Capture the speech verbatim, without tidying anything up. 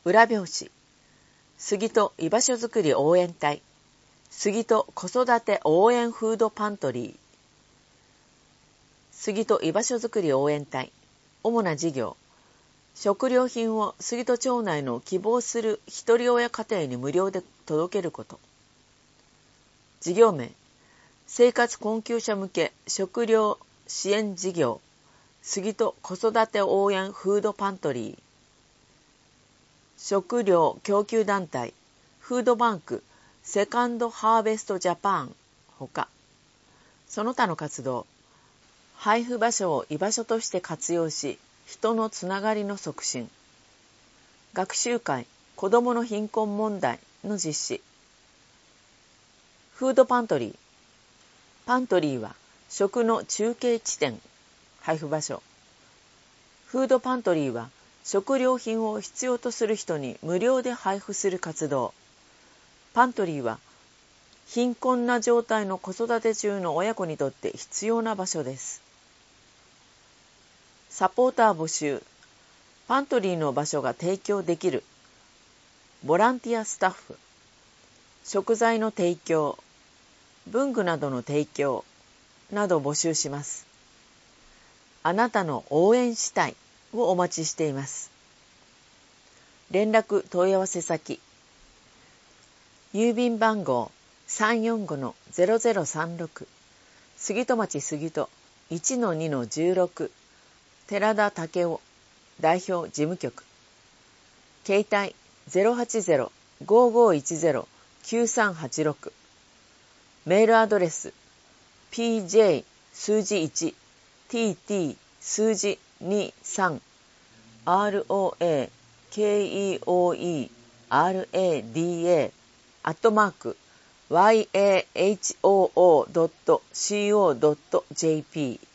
裏表紙、杉戸居場所づくり応援隊、杉戸子育て応援フードパントリー。杉戸居場所づくり応援隊、主な事業、食料品を杉戸町内の希望するひとり親家庭に無料で届けること。事業名、生活困窮者向け食料支援事業、杉戸子育て応援フードパントリー。食料供給団体、フードバンク、セカンドハーベストジャパンほか、その他の活動、配布場所を居場所として活用し、人のつながりの促進。学習会、子どもの貧困問題の実施。フードパントリー。パントリーは食の中継地点、配布場所。フードパントリーは食料品を必要とする人に無料で配布する活動。パントリーは貧困な状態の子育て中の親子にとって必要な場所です。サポーター募集。パントリーの場所が提供できる。ボランティアスタッフ。食材の提供、文具などの提供など募集します。あなたの応援したいをお待ちしています。連絡問い合わせ先、郵便番号 さんよんごのゼロゼロさんろく 杉戸町杉戸 いちのにのじゅうろく 寺田武雄代表事務局、携帯 ゼロはちゼロ ごーごーいちゼロ きゅうさんはちろく、メールアドレス ピージェー 数字いち ティーティー 数字にさん アールオーエーケーイーオーイーアールエーディーエー アットマーク ワイエーエイチオーオードットシーオードットジェーピー